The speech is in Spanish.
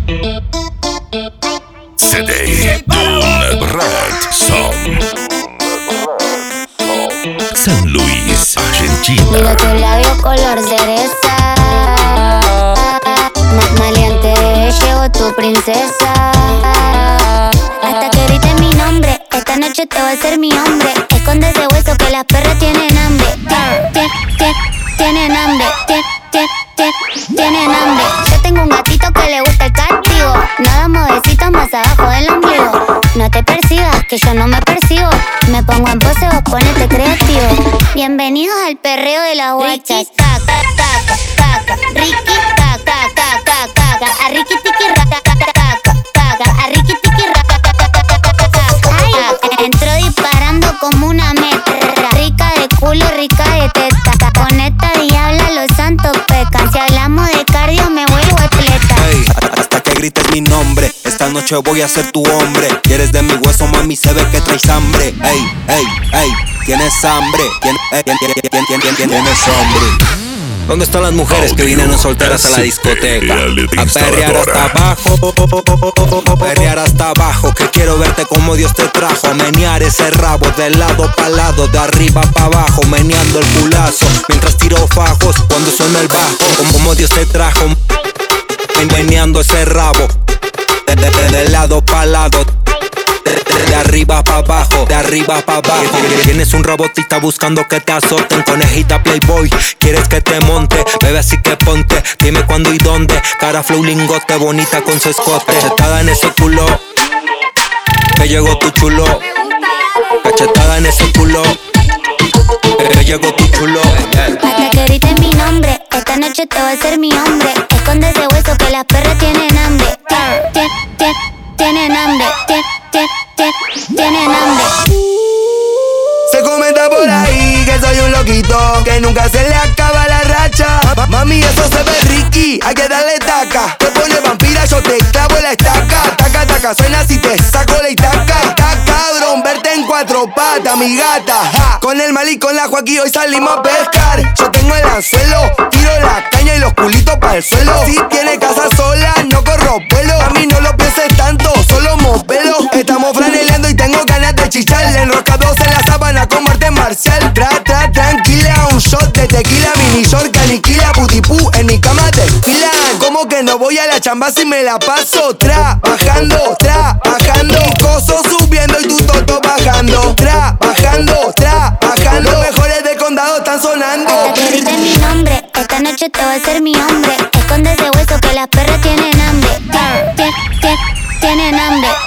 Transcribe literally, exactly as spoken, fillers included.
Sedej Red Song. San Luis, Argentina. Mira tu labio color cereza. Más maleante, llegó tu princesa. Hasta que grites mi nombre, esta noche te voy a ser mi hombre. Esconde ese hueso que las perras tienen hambre. Tien, tien, tien, tienen hambre. Tien, tien, tien, tienen hambre. Yo tengo un gatito que le gusta el castigo. No damos besitos más abajo del ombligo. No te persigas, que yo no me persigo. Me pongo en pose, vos ponete creativo. Bienvenidos al perreo de las guachas. Caca, caca, caca. Ricky, caca, caca, caca. A Ricky tiki raca, caca, caca, caca. A Ricky tiki raca, caca, caca, caca. Ay, entró disparando como una metra. Rica de culo, rica de teta. Con esta diabla los santos pecan. Si hablamos de cardio me vuelvo atleta. Hey, hasta que grites mi nombre. Esta noche voy a ser tu hombre. Y eres de mi hueso, mami, se ve que traes hambre. Ey, ey, ey, tienes hambre. Tien, ey, tien, tien, tien, tien, tien, tienes hambre. ¿Dónde están las mujeres que vinieron solteras a la discoteca? A perrear hasta abajo, a perrear hasta abajo. Que quiero verte como Dios te trajo. A menear ese rabo de lado pa' lado, de arriba pa' abajo, meneando el culazo mientras tiro fajos cuando suena el bajo. Como Dios te trajo, meneando ese rabo de, de, de, de lado pa' lado, de, de arriba pa' abajo, de arriba pa' abajo. Tienes un robotita buscando que te azoten. Conejita playboy, quieres que te monte. Bebe así que ponte, dime cuándo y dónde. Cara flow lingote, bonita con su escote. Cachetada en ese culo, que llegó tu chulo. Cachetada en ese culo, que llegó tu chulo. Hasta que grites mi nombre, esta noche te voy a ser mi hombre. Esconde ese hueso que las perras tienen hambre. Tien, tien, tien, tienen hambre. Tien, tien, tien, tienen hambre. Se comenta por ahí que soy un loquito, que nunca se le acaba la racha. Ma- Mami, eso se ve Ricky, hay que darle taca. Te pone vampira, yo te clavo la estaca. Taca, taca, suena si te saco la estaca. Está cabrón verte en cuatro patas, mi gata, ja. Con el mal y con la Joaquín hoy salimos a pescar. Yo tengo el anzuelo, tiro la caña y los culitos para el suelo. Si tiene casa sola, no corro vuelo. A mí no lo pienses tanto, solo movelo. Estamos franeleando y tengo ganas de chicharle. Enroscados en la sábana como arte marcial. Tra, tra, tranquila, un shot de tequila. Mini short, caniquila, putipú, en mi cama tequila. Como que no voy a la chamba si me la paso trabajando, trabajando. Mi coso subiendo y tu toto bajando. Trabajando, trabajando. Los mejores de condado están sonando. Hasta que grites mi nombre, esta noche te voy a ser mi hombre. Esconde ese hueso que las perras tienen hambre. Tien, tien, tien, tienen hambre.